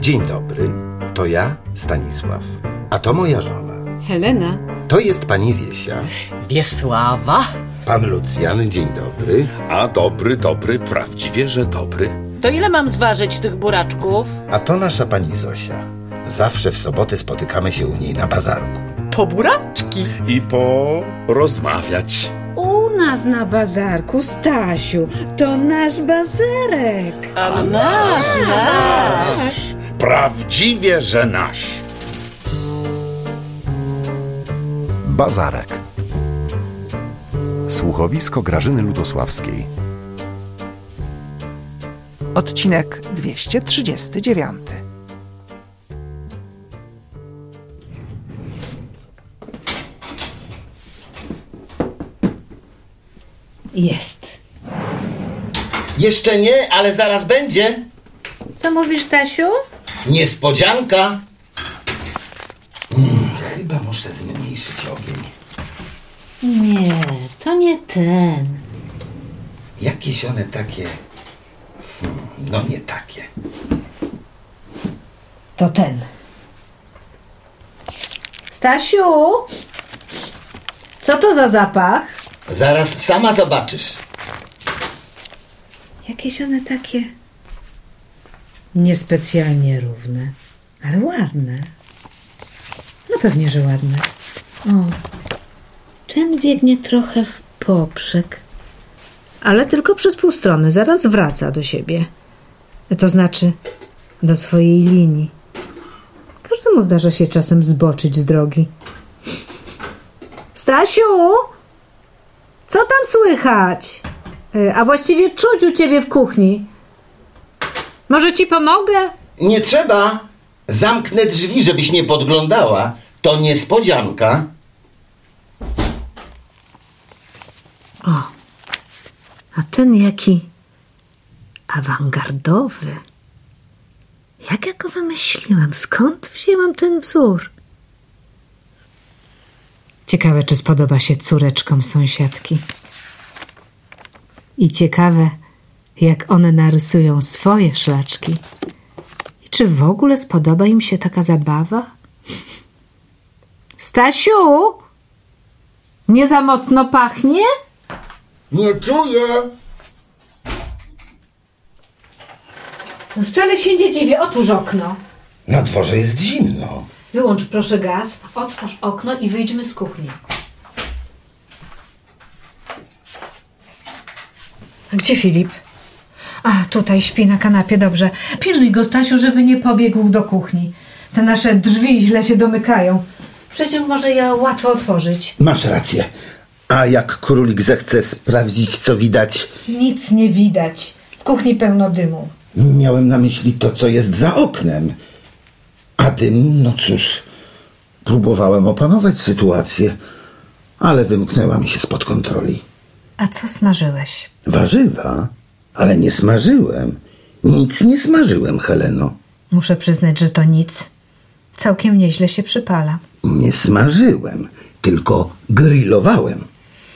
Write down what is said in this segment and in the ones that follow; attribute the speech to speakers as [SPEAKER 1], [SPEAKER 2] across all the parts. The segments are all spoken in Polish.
[SPEAKER 1] Dzień dobry, to ja, Stanisław, a to moja żona.
[SPEAKER 2] Helena.
[SPEAKER 1] To jest pani Wiesia.
[SPEAKER 3] Wiesława.
[SPEAKER 1] Pan Lucjan, dzień dobry.
[SPEAKER 4] A dobry, prawdziwie, że dobry.
[SPEAKER 3] To ile mam zważyć tych buraczków?
[SPEAKER 1] A to nasza pani Zosia. Zawsze w soboty spotykamy się u niej na bazarku.
[SPEAKER 3] Po buraczki.
[SPEAKER 4] I porozmawiać.
[SPEAKER 2] U nas na bazarku, Stasiu, to nasz bazarek.
[SPEAKER 3] A nasz.
[SPEAKER 4] Prawdziwie, że nasz.
[SPEAKER 5] Bazarek. Słuchowisko Grażyny Ludosławskiej.
[SPEAKER 6] Odcinek 239.
[SPEAKER 2] Jest.
[SPEAKER 7] Jeszcze nie, ale zaraz będzie.
[SPEAKER 2] Co mówisz, Stasiu?
[SPEAKER 7] Niespodzianka. Chyba muszę zmniejszyć ogień.
[SPEAKER 2] Nie, to nie ten.
[SPEAKER 7] Jakieś one takie... No nie takie.
[SPEAKER 2] To ten. Stasiu? Co to za zapach?
[SPEAKER 7] Zaraz sama zobaczysz.
[SPEAKER 2] Jakieś one takie... niespecjalnie równe, ale ładne. No pewnie, że ładne. O, ten biegnie trochę w poprzek, ale tylko przez pół strony. Zaraz wraca do siebie. To znaczy do swojej linii. Każdemu zdarza się czasem zboczyć z drogi. Stasiu! Co tam słychać? A właściwie czuć u ciebie w kuchni? Może ci pomogę?
[SPEAKER 7] Nie trzeba. Zamknę drzwi, żebyś nie podglądała. To niespodzianka.
[SPEAKER 2] O, a ten jaki awangardowy. Jak ja go wymyśliłam? Skąd wzięłam ten wzór? Ciekawe, czy spodoba się córeczkom sąsiadki. I ciekawe, jak one narysują swoje szlaczki. I czy w ogóle spodoba im się taka zabawa? Stasiu! Nie za mocno pachnie?
[SPEAKER 7] Nie czuję.
[SPEAKER 2] No wcale się nie dziwię. Otwórz okno.
[SPEAKER 7] Na dworze jest zimno.
[SPEAKER 2] Wyłącz proszę gaz, otwórz okno i wyjdźmy z kuchni. A gdzie Filip? A, tutaj śpi na kanapie, dobrze. Pilnuj go, Stasiu, żeby nie pobiegł do kuchni. Te nasze drzwi źle się domykają. Przecież może je łatwo otworzyć.
[SPEAKER 7] Masz rację. A jak królik zechce sprawdzić, co widać?
[SPEAKER 2] Nic nie widać. W kuchni pełno dymu.
[SPEAKER 7] Miałem na myśli to, co jest za oknem. A dym, no cóż, próbowałem opanować sytuację, ale wymknęła mi się spod kontroli.
[SPEAKER 2] A co smażyłeś?
[SPEAKER 7] Warzywa? Ale nie smażyłem. Nic nie smażyłem, Heleno.
[SPEAKER 2] Muszę przyznać, że to nic. Całkiem nieźle się przypala.
[SPEAKER 7] Nie smażyłem, tylko grillowałem.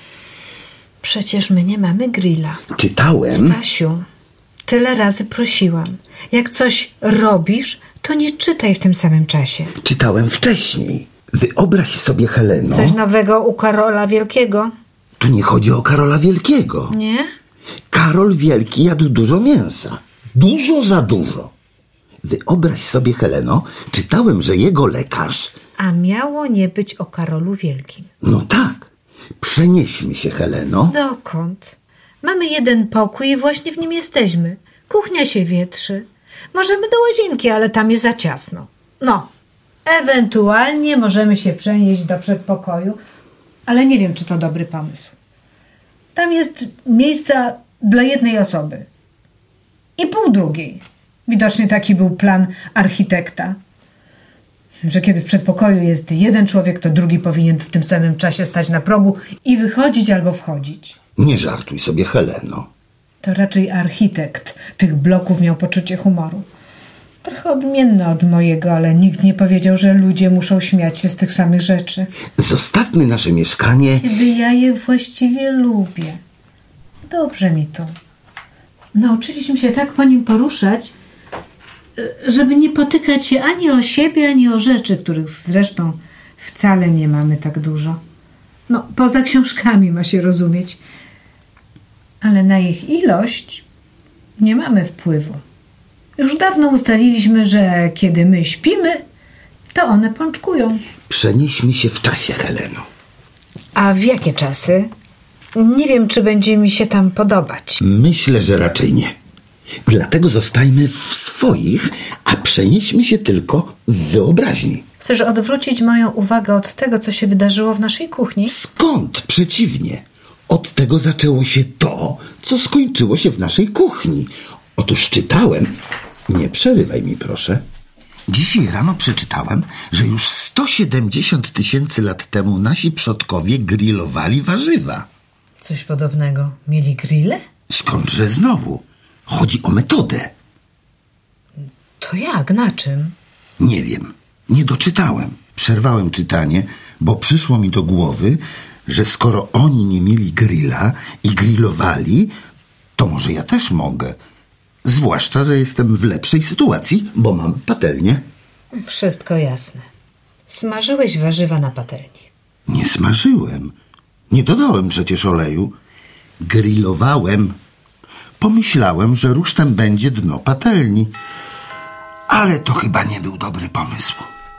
[SPEAKER 2] Przecież my nie mamy grilla.
[SPEAKER 7] Czytałem...
[SPEAKER 2] Stasiu, tyle razy prosiłam. Jak coś robisz, to nie czytaj w tym samym czasie.
[SPEAKER 7] Czytałem wcześniej. Wyobraź sobie, Heleno...
[SPEAKER 2] Coś nowego u Karola Wielkiego?
[SPEAKER 7] Tu nie chodzi o Karola Wielkiego.
[SPEAKER 2] Nie?
[SPEAKER 7] Karol Wielki jadł dużo mięsa. Dużo za dużo. Wyobraź sobie, Heleno, czytałem, że jego lekarz...
[SPEAKER 2] A miało nie być o Karolu Wielkim.
[SPEAKER 7] No tak. Przenieśmy się, Heleno.
[SPEAKER 2] Dokąd? Mamy jeden pokój i właśnie w nim jesteśmy. Kuchnia się wietrzy. Możemy do łazienki, ale tam jest za ciasno. No, ewentualnie możemy się przenieść do przedpokoju, ale nie wiem, czy to dobry pomysł. Tam jest miejsca dla jednej osoby i pół drugiej. Widocznie taki był plan architekta, że kiedy w przedpokoju jest jeden człowiek, to drugi powinien w tym samym czasie stać na progu i wychodzić albo wchodzić.
[SPEAKER 7] Nie żartuj sobie, Heleno.
[SPEAKER 2] To raczej architekt tych bloków miał poczucie humoru. Trochę odmienne od mojego, ale nikt nie powiedział, że ludzie muszą śmiać się z tych samych rzeczy.
[SPEAKER 7] Zostawmy nasze mieszkanie...
[SPEAKER 2] Kiedy ja je właściwie lubię. Dobrze mi tu. Nauczyliśmy się tak po nim poruszać, żeby nie potykać się ani o siebie, ani o rzeczy, których zresztą wcale nie mamy tak dużo. No, poza książkami ma się rozumieć. Ale na ich ilość nie mamy wpływu. Już dawno ustaliliśmy, że kiedy my śpimy, to one pączkują.
[SPEAKER 7] Przenieśmy się w czasie, Heleno.
[SPEAKER 2] A w jakie czasy? Nie wiem, czy będzie mi się tam podobać.
[SPEAKER 7] Myślę, że raczej nie. Dlatego zostajmy w swoich, a przenieśmy się tylko w wyobraźni.
[SPEAKER 2] Chcesz odwrócić moją uwagę od tego, co się wydarzyło w naszej kuchni?
[SPEAKER 7] Skąd? Przeciwnie. Od tego zaczęło się to, co skończyło się w naszej kuchni. Otóż czytałem... Nie przerywaj mi, proszę. Dzisiaj rano przeczytałem, że już 170 000 lat temu nasi przodkowie grillowali warzywa.
[SPEAKER 2] Coś podobnego. Mieli grille?
[SPEAKER 7] Skądże znowu? Chodzi o metodę.
[SPEAKER 2] To jak? Na czym?
[SPEAKER 7] Nie wiem. Nie doczytałem. Przerwałem czytanie, bo przyszło mi do głowy, że skoro oni nie mieli grilla i grillowali, to może ja też mogę. Zwłaszcza, że jestem w lepszej sytuacji, bo mam patelnię.
[SPEAKER 2] Wszystko jasne. Smażyłeś warzywa na patelni.
[SPEAKER 7] Nie smażyłem. Nie dodałem przecież oleju. Grillowałem. Pomyślałem, że rusztem będzie dno patelni. Ale to chyba nie był dobry pomysł.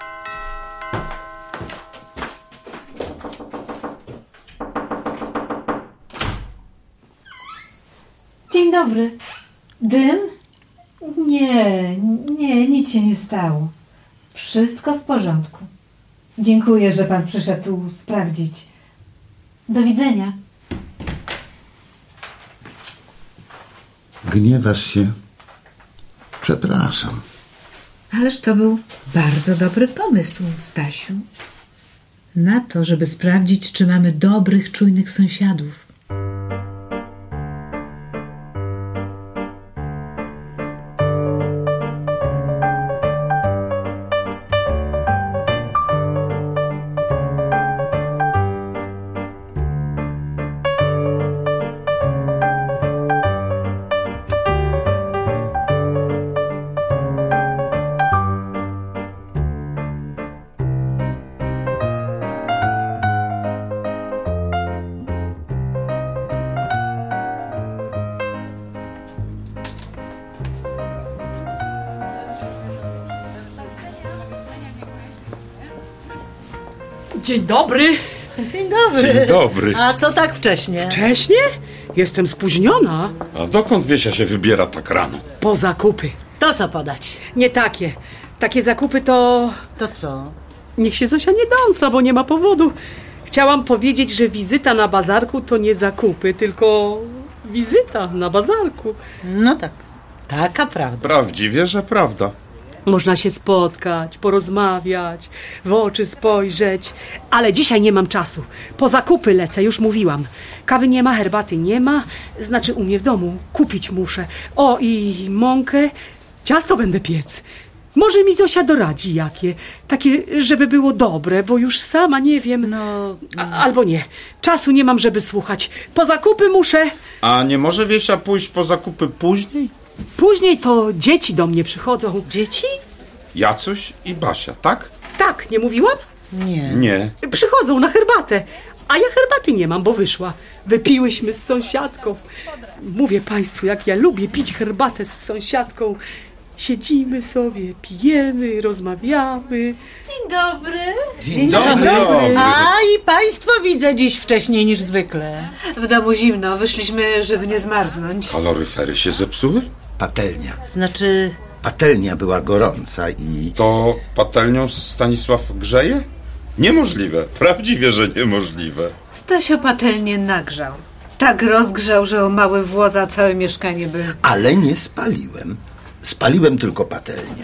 [SPEAKER 2] Dzień dobry. Dym? Nie, nic się nie stało. Wszystko w porządku. Dziękuję, że pan przyszedł sprawdzić. Do widzenia.
[SPEAKER 7] Gniewasz się? Przepraszam.
[SPEAKER 2] Ależ to był bardzo dobry pomysł, Stasiu. Na to, żeby sprawdzić, czy mamy dobrych, czujnych sąsiadów.
[SPEAKER 3] Dzień dobry.
[SPEAKER 8] Dzień dobry.
[SPEAKER 4] Dzień dobry.
[SPEAKER 8] A co tak wcześnie?
[SPEAKER 3] Wcześnie? Jestem spóźniona.
[SPEAKER 4] A dokąd Wiesia się wybiera tak rano?
[SPEAKER 3] Po zakupy.
[SPEAKER 8] To co podać?
[SPEAKER 3] Nie takie. Takie zakupy to...
[SPEAKER 8] To co?
[SPEAKER 3] Niech się Zosia nie dąsa, bo nie ma powodu. Chciałam powiedzieć, że wizyta na bazarku to nie zakupy, tylko wizyta na bazarku.
[SPEAKER 8] No tak, taka prawda.
[SPEAKER 4] Prawdziwie, że prawda.
[SPEAKER 3] Można się spotkać, porozmawiać, w oczy spojrzeć. Ale dzisiaj nie mam czasu. Po zakupy lecę, już mówiłam. Kawy nie ma, herbaty nie ma. Znaczy u mnie w domu. Kupić muszę. O, i mąkę. Ciasto będę piec. Może mi Zosia doradzi jakie. Takie, żeby było dobre, bo już sama nie wiem.
[SPEAKER 8] No...
[SPEAKER 3] Albo nie. Czasu nie mam, żeby słuchać. Po zakupy muszę.
[SPEAKER 4] A nie może Wiesia pójść po zakupy później?
[SPEAKER 3] Później to dzieci do mnie przychodzą.
[SPEAKER 8] Dzieci?
[SPEAKER 4] Jacuś i Basia, tak?
[SPEAKER 3] Tak, nie mówiłam?
[SPEAKER 8] Nie.
[SPEAKER 4] Nie.
[SPEAKER 3] Przychodzą na herbatę, a ja herbaty nie mam, bo wyszła. Wypiłyśmy z sąsiadką. Mówię państwu, jak ja lubię pić herbatę z sąsiadką. Siedzimy sobie, pijemy, rozmawiamy.
[SPEAKER 2] Dzień dobry.
[SPEAKER 7] Dzień dobry.
[SPEAKER 8] A i państwo widzę dziś wcześniej niż zwykle.
[SPEAKER 2] W domu zimno. Wyszliśmy, żeby nie zmarznąć.
[SPEAKER 4] Kaloryfery się zepsuły?
[SPEAKER 7] Patelnia.
[SPEAKER 8] Znaczy...
[SPEAKER 7] Patelnia była gorąca i...
[SPEAKER 4] To patelnią Stanisław grzeje? Niemożliwe. Prawdziwie, że niemożliwe.
[SPEAKER 2] Stasio patelnię nagrzał. Tak rozgrzał, że o mały włos, a całe mieszkanie by...
[SPEAKER 7] Ale nie spaliłem. Spaliłem tylko patelnię.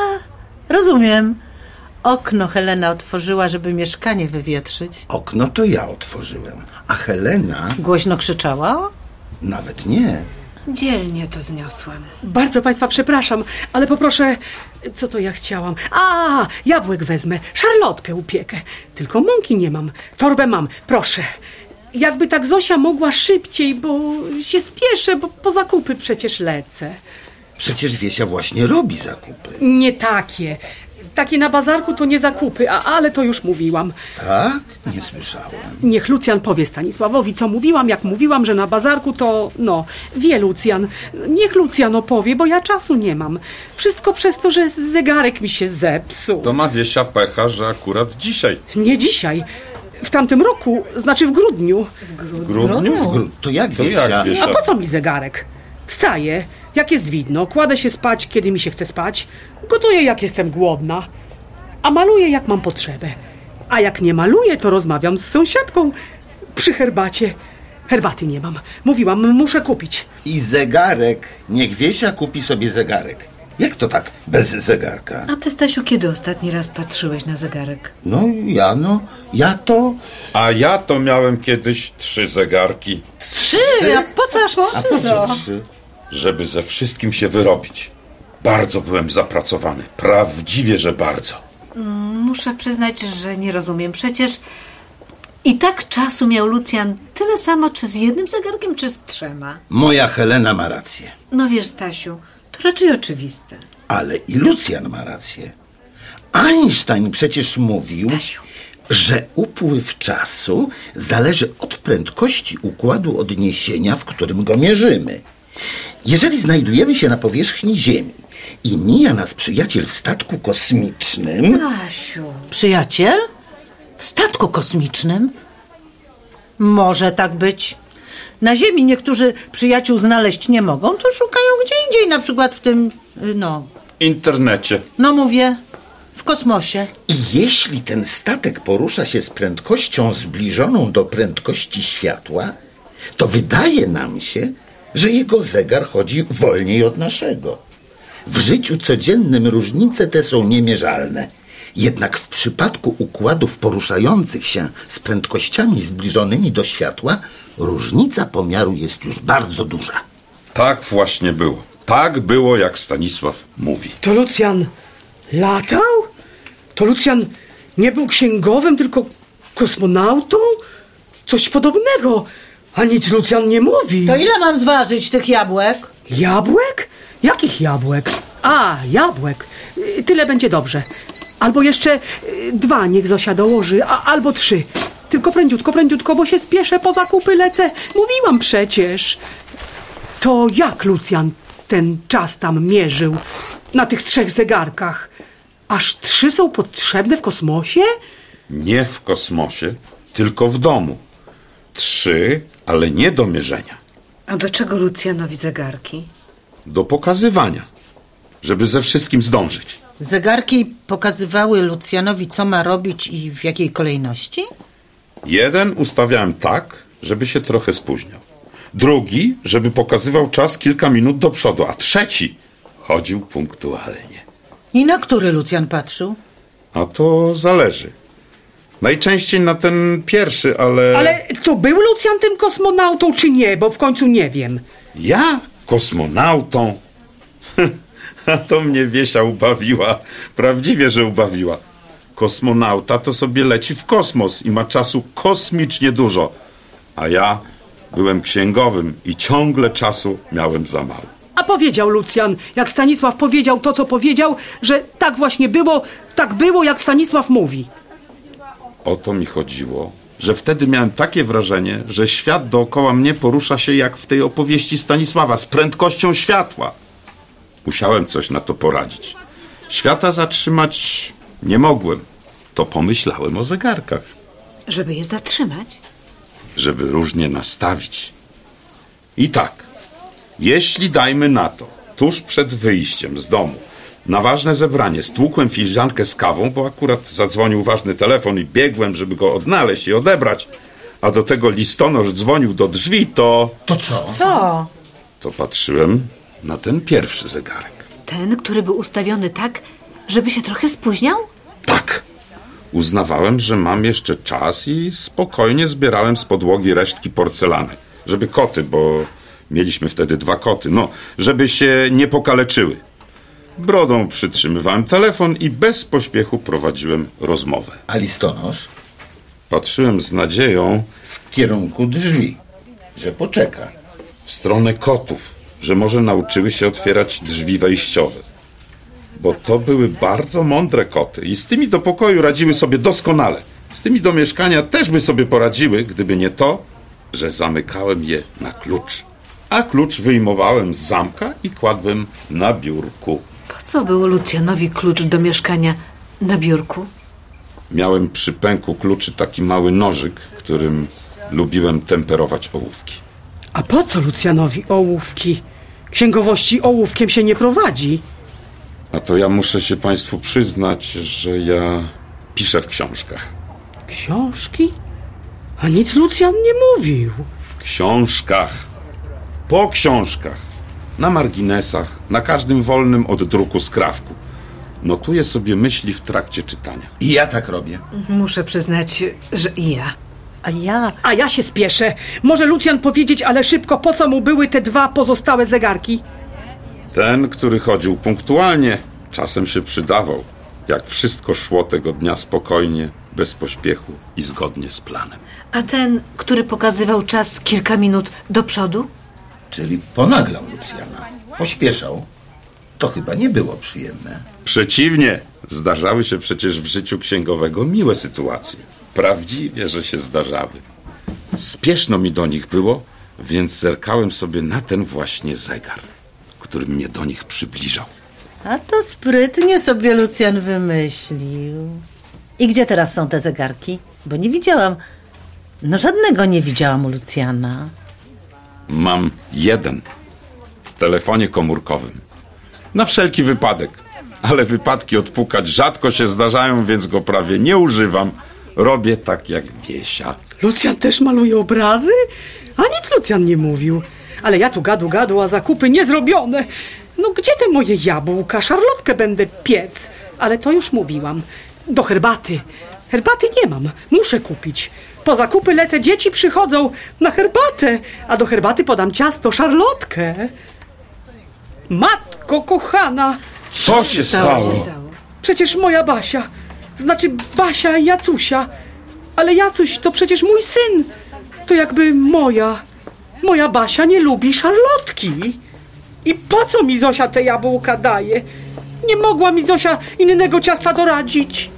[SPEAKER 8] Rozumiem. Okno Helena otworzyła, żeby mieszkanie wywietrzyć.
[SPEAKER 7] Okno to ja otworzyłem, a Helena
[SPEAKER 8] Głośno krzyczała?
[SPEAKER 7] nawet nie.
[SPEAKER 2] Dzielnie to zniosłem.
[SPEAKER 3] Bardzo państwa przepraszam, ale poproszę, co to ja chciałam? A, jabłek wezmę, szarlotkę upiekę. Tylko mąki nie mam, torbę mam, proszę. Jakby tak Zosia mogła szybciej, bo się spieszę, bo po zakupy przecież lecę.
[SPEAKER 1] Przecież Wiesia właśnie robi zakupy.
[SPEAKER 3] Nie takie. Takie na bazarku to nie zakupy, ale to już mówiłam.
[SPEAKER 1] Tak? Nie słyszałem.
[SPEAKER 3] Niech Lucjan powie Stanisławowi, co mówiłam, jak mówiłam, że na bazarku to, wie Lucjan. Niech Lucjan opowie, bo ja czasu nie mam. Wszystko przez to, że zegarek mi się zepsuł.
[SPEAKER 4] To ma Wiesia pecha, że akurat dzisiaj.
[SPEAKER 3] Nie dzisiaj. W tamtym roku, znaczy w grudniu.
[SPEAKER 4] W grudniu?
[SPEAKER 1] To jak
[SPEAKER 4] To
[SPEAKER 1] Wiesia?
[SPEAKER 4] jak Wiesia?
[SPEAKER 3] A po co mi zegarek? Wstaję, jak jest widno, kładę się spać, kiedy mi się chce spać, gotuję, jak jestem głodna, a maluję, jak mam potrzebę. A jak nie maluję, to rozmawiam z sąsiadką przy herbacie. Herbaty nie mam. Mówiłam, muszę kupić.
[SPEAKER 1] I zegarek. Niech Wiesia kupi sobie zegarek. Jak to tak bez zegarka?
[SPEAKER 2] A ty, Stasiu, kiedy ostatni raz patrzyłeś na zegarek?
[SPEAKER 1] Ja to...
[SPEAKER 4] A ja to miałem kiedyś 3 zegarki.
[SPEAKER 8] 3? A po co aż 3?
[SPEAKER 1] A po co 3?
[SPEAKER 4] Żeby ze wszystkim się wyrobić. Bardzo byłem zapracowany. Prawdziwie, że bardzo.
[SPEAKER 2] Muszę przyznać, że nie rozumiem. Przecież i tak czasu miał Lucjan tyle samo, czy z jednym zegarkiem, czy z 3.
[SPEAKER 1] Moja Helena ma rację.
[SPEAKER 2] No wiesz, Stasiu, to raczej oczywiste.
[SPEAKER 1] Ale i Lucjan ma rację. Einstein przecież mówił,
[SPEAKER 2] Stasiu.
[SPEAKER 1] że upływ czasu zależy od prędkości układu odniesienia, w którym go mierzymy. Jeżeli znajdujemy się na powierzchni Ziemi i mija nas przyjaciel w statku kosmicznym...
[SPEAKER 2] Stasiu.
[SPEAKER 8] Przyjaciel? W statku kosmicznym? Może tak być. Na Ziemi niektórzy przyjaciół znaleźć nie mogą, to szukają gdzie indziej, na przykład w tym,
[SPEAKER 4] Internecie.
[SPEAKER 8] mówię, w kosmosie.
[SPEAKER 1] I jeśli ten statek porusza się z prędkością zbliżoną do prędkości światła, to wydaje nam się, że jego zegar chodzi wolniej od naszego. W życiu codziennym różnice te są niemierzalne. Jednak w przypadku układów poruszających się z prędkościami zbliżonymi do światła, różnica pomiaru jest już bardzo duża.
[SPEAKER 4] Tak właśnie było. Tak było, jak Stanisław mówi.
[SPEAKER 3] To Lucjan latał? To Lucjan nie był księgowym, tylko kosmonautą? Coś podobnego. A nic Lucjan nie mówi.
[SPEAKER 8] To ile mam zważyć tych jabłek?
[SPEAKER 3] Jabłek? Jakich jabłek? A, jabłek. Tyle będzie dobrze. Albo jeszcze 2 niech Zosia dołoży, albo 3. Tylko prędziutko, bo się spieszę, po zakupy lecę. Mówiłam przecież. To jak Lucjan ten czas tam mierzył na tych 3 zegarkach? Aż 3 są potrzebne w kosmosie?
[SPEAKER 4] Nie w kosmosie, tylko w domu. 3, ale nie do mierzenia.
[SPEAKER 2] A do czego Lucjanowi zegarki?
[SPEAKER 4] Do pokazywania. Żeby ze wszystkim zdążyć.
[SPEAKER 8] Zegarki pokazywały Lucjanowi, co ma robić i w jakiej kolejności?
[SPEAKER 4] Jeden ustawiałem tak, żeby się trochę spóźniał. Drugi, żeby pokazywał czas kilka minut do przodu, a trzeci chodził punktualnie.
[SPEAKER 8] I na który Lucjan patrzył?
[SPEAKER 4] A to zależy. Najczęściej na ten pierwszy, ale...
[SPEAKER 3] Ale to był Lucjan tym kosmonautą, czy nie? Bo w końcu nie wiem.
[SPEAKER 4] Ja? Kosmonautą? A to mnie Wiesia ubawiła. Prawdziwie, że ubawiła. Kosmonauta to sobie leci w kosmos i ma czasu kosmicznie dużo. A ja byłem księgowym i ciągle czasu miałem za mało.
[SPEAKER 3] A powiedział Lucjan, jak Stanisław powiedział to, co powiedział, że tak właśnie było, tak było, jak Stanisław mówi.
[SPEAKER 4] O to mi chodziło, że wtedy miałem takie wrażenie, że świat dookoła mnie porusza się jak w tej opowieści Stanisława, z prędkością światła. Musiałem coś na to poradzić. Świata zatrzymać nie mogłem. To pomyślałem o zegarkach.
[SPEAKER 2] Żeby je zatrzymać?
[SPEAKER 4] Żeby różnie nastawić. I tak, jeśli dajmy na to, tuż przed wyjściem z domu, na ważne zebranie stłukłem filiżankę z kawą, bo akurat zadzwonił ważny telefon i biegłem, żeby go odnaleźć i odebrać, a do tego listonosz dzwonił do drzwi, to...
[SPEAKER 1] To co?
[SPEAKER 8] Co?
[SPEAKER 4] To patrzyłem na ten pierwszy zegarek.
[SPEAKER 2] Ten, który był ustawiony tak, żeby się trochę spóźniał?
[SPEAKER 4] Tak. Uznawałem, że mam jeszcze czas i spokojnie zbierałem z podłogi resztki porcelany. Żeby koty, bo mieliśmy wtedy 2 koty, żeby się nie pokaleczyły. Brodą przytrzymywałem telefon i bez pośpiechu prowadziłem rozmowę.
[SPEAKER 1] A listonosz?
[SPEAKER 4] Patrzyłem z nadzieją
[SPEAKER 1] W kierunku drzwi, że poczeka.
[SPEAKER 4] w stronę kotów. że może nauczyły się otwierać drzwi wejściowe. Bo to były bardzo mądre koty i z tymi do pokoju radziły sobie doskonale. Z tymi do mieszkania też by sobie poradziły, gdyby nie to, że zamykałem je na klucz. A klucz wyjmowałem z zamka i kładłem na biurku.
[SPEAKER 9] Po co było Lucjanowi klucz do mieszkania na biurku?
[SPEAKER 4] Miałem przy pęku kluczy taki mały nożyk, którym lubiłem temperować ołówki.
[SPEAKER 3] A po co Lucjanowi ołówki? Księgowości ołówkiem się nie prowadzi.
[SPEAKER 4] A to ja muszę się państwu przyznać, że ja piszę w książkach.
[SPEAKER 3] Książki? A nic Lucjan nie mówił.
[SPEAKER 4] W książkach. Po książkach. Na marginesach, na każdym wolnym od druku skrawku. Notuję sobie myśli w trakcie czytania.
[SPEAKER 1] I ja tak robię.
[SPEAKER 9] Muszę przyznać, że i ja.
[SPEAKER 3] A ja się spieszę. Może Lucjan powiedzieć, ale szybko, po co mu były te 2 pozostałe zegarki?
[SPEAKER 4] Ten, który chodził punktualnie, czasem się przydawał, jak wszystko szło tego dnia spokojnie, bez pośpiechu i zgodnie z planem.
[SPEAKER 9] A ten, który pokazywał czas kilka minut do przodu?
[SPEAKER 1] Czyli ponaglał Lucjana. Pośpieszał. To chyba nie było przyjemne.
[SPEAKER 4] Przeciwnie, zdarzały się przecież w życiu księgowego miłe sytuacje. Prawdziwie, że się zdarzały. Spieszno mi do nich było, więc zerkałem sobie na ten właśnie zegar, który mnie do nich przybliżał.
[SPEAKER 8] A to sprytnie sobie Lucjan wymyślił. I gdzie teraz są te zegarki? Bo nie widziałam. No żadnego nie widziałam u Lucjana.
[SPEAKER 4] Mam jeden w telefonie komórkowym. Na wszelki wypadek. Ale wypadki odpukać rzadko się zdarzają, więc go prawie nie używam. Robię tak jak Wiesia.
[SPEAKER 3] Lucjan też maluje obrazy? A nic Lucjan nie mówił. Ale ja tu gadu, a zakupy nie zrobione. No gdzie te moje jabłka? Szarlotkę będę piec. Ale to już mówiłam. Do herbaty. Herbaty nie mam. Muszę kupić. Po zakupy lecę, dzieci przychodzą na herbatę. A do herbaty podam ciasto, szarlotkę. Matko kochana!
[SPEAKER 4] Co się stało?
[SPEAKER 3] Przecież moja Basia. Znaczy Basia i Jacusia. Ale Jacuś to przecież mój syn. To jakby moja Basia nie lubi szarlotki. I po co mi Zosia te jabłka daje? Nie mogła mi Zosia innego ciasta doradzić.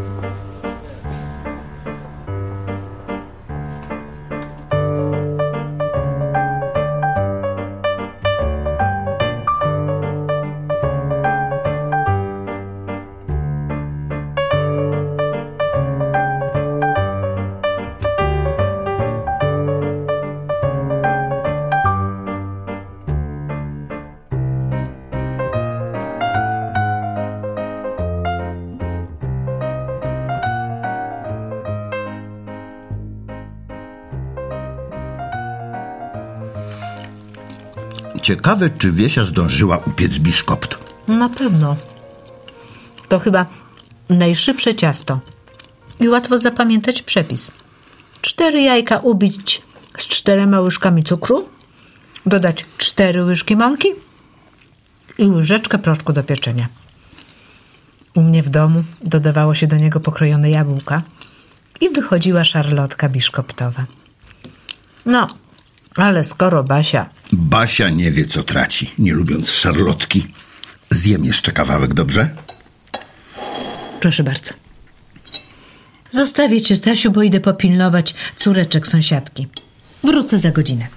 [SPEAKER 7] Ciekawe, czy Wiesia zdążyła upiec biszkopt.
[SPEAKER 2] Na pewno. To chyba najszybsze ciasto. I łatwo zapamiętać przepis. 4 jajka ubić z 4 łyżkami cukru, dodać 4 łyżki mąki i łyżeczkę proszku do pieczenia. U mnie w domu dodawało się do niego pokrojone jabłka i wychodziła szarlotka biszkoptowa. No, ale skoro
[SPEAKER 7] Basia nie wie, co traci, nie lubiąc szarlotki. Zjem jeszcze kawałek, dobrze?
[SPEAKER 2] Proszę bardzo. Zostawię cię, Stasiu, bo idę popilnować córeczek sąsiadki. Wrócę za godzinę.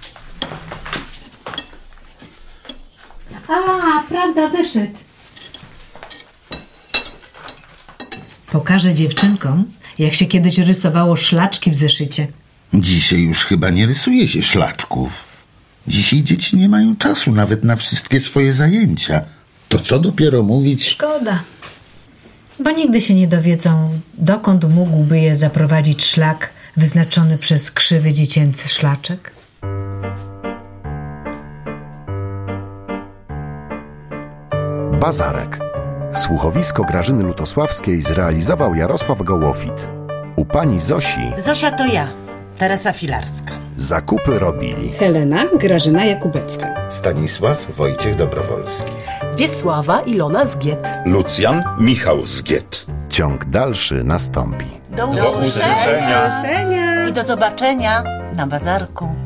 [SPEAKER 2] A, prawda, zeszyt. Pokażę dziewczynkom, jak się kiedyś rysowało szlaczki w zeszycie.
[SPEAKER 7] Dzisiaj już chyba nie rysuje się szlaczków. Dzisiaj dzieci nie mają czasu nawet na wszystkie swoje zajęcia. To co dopiero mówić...
[SPEAKER 2] Szkoda. Bo nigdy się nie dowiedzą, dokąd mógłby je zaprowadzić szlak wyznaczony przez krzywy dziecięcy szlaczek.
[SPEAKER 5] Bazarek. Słuchowisko Grażyny Lutosławskiej zrealizował Jarosław Gołofit. U pani Zosi
[SPEAKER 8] Zosia to ja, Teresa Filarska.
[SPEAKER 5] zakupy robili
[SPEAKER 3] Helena Grażyna Jakubecka.
[SPEAKER 1] Stanisław Wojciech Dobrowolski.
[SPEAKER 10] Wiesława Ilona Zgiet.
[SPEAKER 4] Lucjan Michał Zgiet.
[SPEAKER 5] Ciąg dalszy nastąpi.
[SPEAKER 8] Do usłyszenia. I do zobaczenia na bazarku.